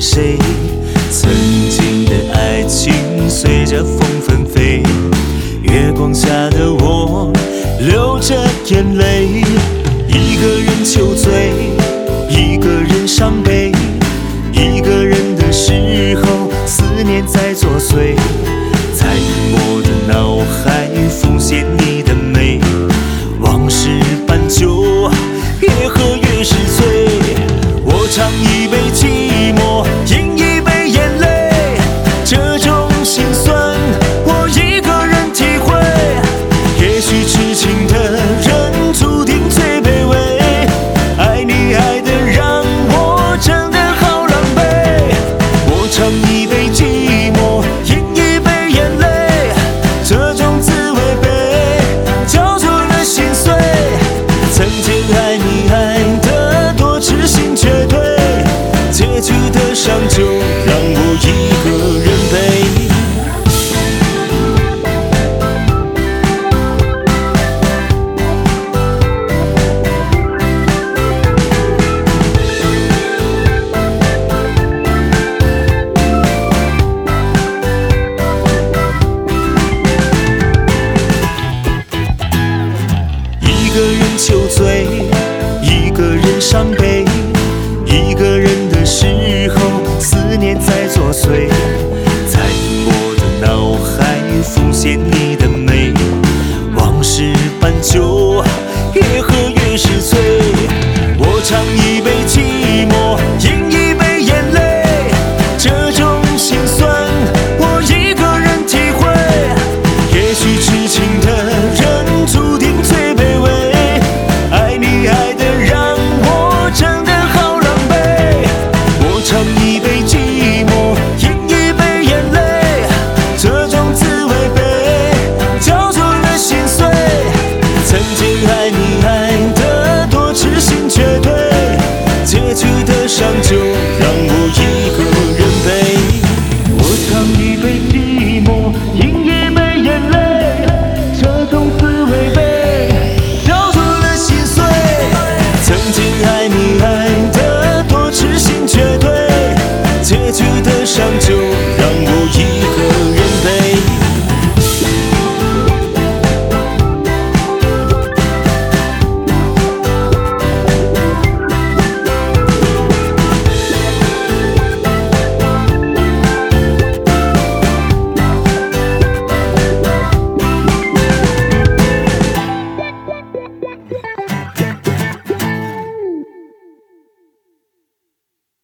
谁？曾经的爱情随着风纷飞，月光下的我流着眼泪，一个人酒醉，一个人伤悲，一个人的时候，思念在作祟，在我的脑海浮现你的美，往事斑鸠，越喝越是醉。我尝一杯寂寞，饮一杯眼泪，这种心酸我一个人体会。也许痴情的人注定最卑微，爱你爱得让我真的好狼狈。我尝一杯寂寞，饮一杯眼泪，这种滋味被叫做了心碎。曾经爱你爱得多痴心绝对，结局的伤就让我一个人背。一个人酒醉，一个人伤悲，一个人的时候，思念在作祟，在我的脑海浮现你的美，往事斑鸠，越喝越是醉。我尝一杯寂寞，饮一杯眼泪，这种心酸我一个人体会。也许痴情的人注定最卑微，爱你爱得让我真的好狼狈。我尝一杯寂寞，饮一杯眼泪，这种滋味被叫做了心碎。曾经爱你爱得多痴心绝对，结局的伤就让我一个人背。我尝一杯寂寞，饮一杯眼泪，这种滋味被叫做了心碎。曾经爱你爱